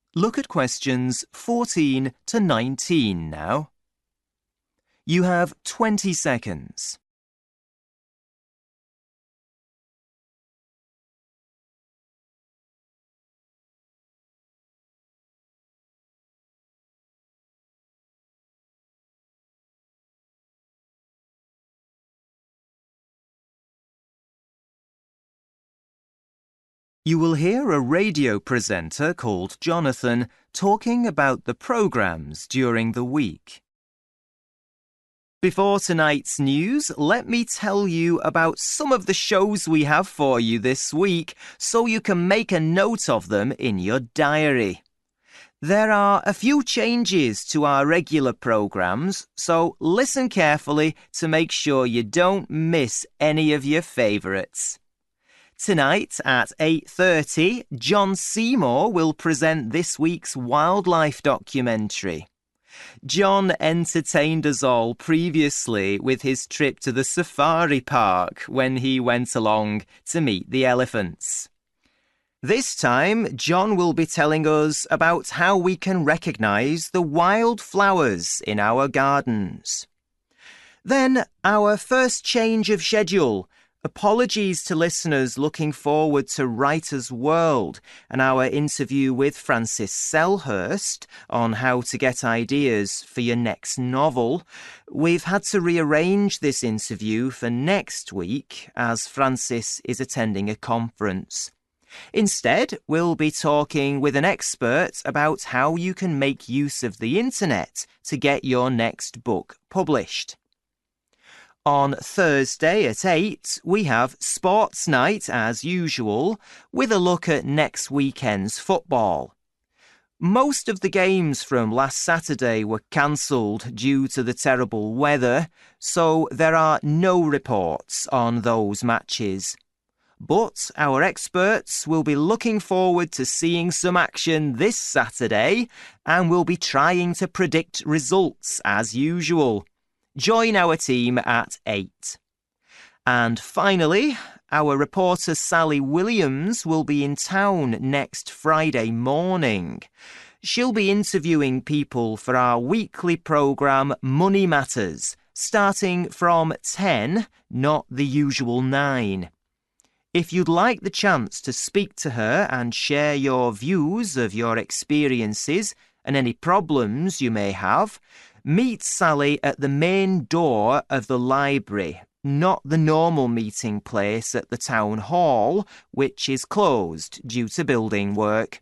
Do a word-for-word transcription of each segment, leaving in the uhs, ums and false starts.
Look at questions fourteen to nineteen now. You have twenty seconds. You will hear a radio presenter called Jonathan talking about the programmes during the week. Before tonight's news, let me tell you about some of the shows we have for you this week so you can make a note of them in your diary. There are a few changes to our regular programmes, so listen carefully to make sure you don't miss any of your favourites. Tonight at eight thirty, John Seymour will present this week's wildlife documentary. John entertained us all previously with his trip to the safari park when he went along to meet the elephants. This time, John will be telling us about how we can recognise the wildflowers in our gardens. Then, our first change of schedule. Apologies to listeners looking forward to Writer's World and our interview with Francis Selhurst on how to get ideas for your next novel. We've had to rearrange this interview for next week as Francis is attending a conference. Instead, we'll be talking with an expert about how you can make use of the internet to get your next book published. On Thursday at eight, we have Sports Night as usual, with a look at next weekend's football. Most of the games from last Saturday were cancelled due to the terrible weather, so there are no reports on those matches. But our experts will be looking forward to seeing some action this Saturday and will be trying to predict results as usual. Join our team at eight. And finally, our reporter Sally Williams will be in town next Friday morning. She'll be interviewing people for our weekly programme Money Matters, starting from ten, not the usual nine. If you'd like the chance to speak to her and share your views of your experiences and any problems you may have, meet Sally at the main door of the library, not the normal meeting place at the town hall, which is closed due to building work.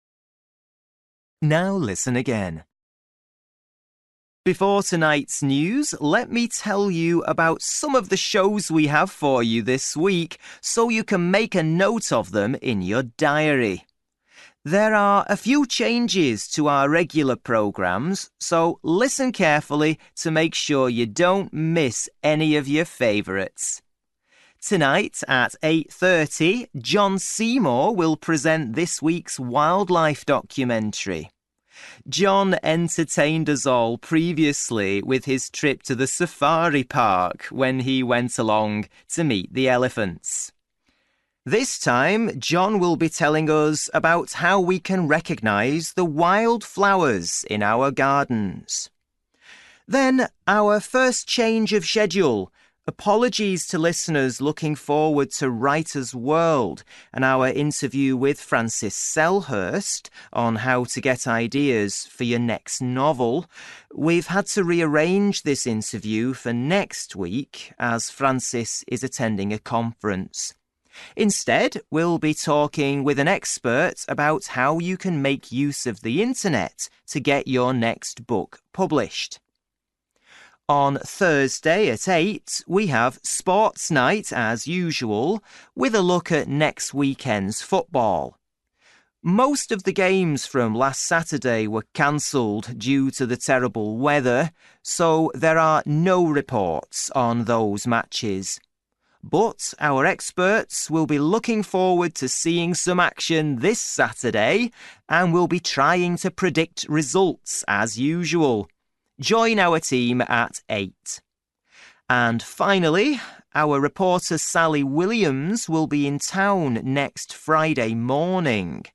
Now listen again. Before tonight's news, let me tell you about some of the shows we have for you this week so you can make a note of them in your diary. There are a few changes to our regular programmes, so listen carefully to make sure you don't miss any of your favourites. Tonight at eight thirty, John Seymour will present this week's wildlife documentary. John entertained us all previously with his trip to the safari park when he went along to meet the elephants. This time, John will be telling us about how we can recognise the wildflowers in our gardens. Then, our first change of schedule. Apologies to listeners looking forward to Writer's World and our interview with Francis Selhurst on how to get ideas for your next novel. We've had to rearrange this interview for next week as Francis is attending a conference. Instead, we'll be talking with an expert about how you can make use of the internet to get your next book published. On Thursday at eight, we have Sports Night as usual, with a look at next weekend's football. Most of the games from last Saturday were cancelled due to the terrible weather, so there are no reports on those matches. But our experts will be looking forward to seeing some action this Saturday and will be trying to predict results as usual. Join our team at eight. And finally, our reporter Sally Williams will be in town next Friday morning.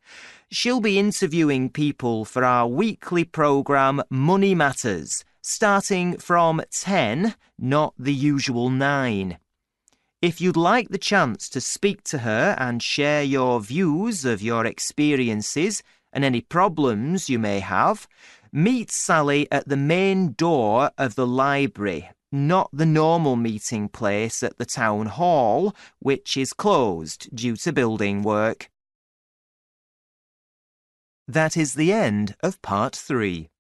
She'll be interviewing people for our weekly programme Money Matters, starting from ten, not the usual nine. If you'd like the chance to speak to her and share your views of your experiences and any problems you may have, meet Sally at the main door of the library, not the normal meeting place at the town hall, which is closed due to building work. That is the end of part three.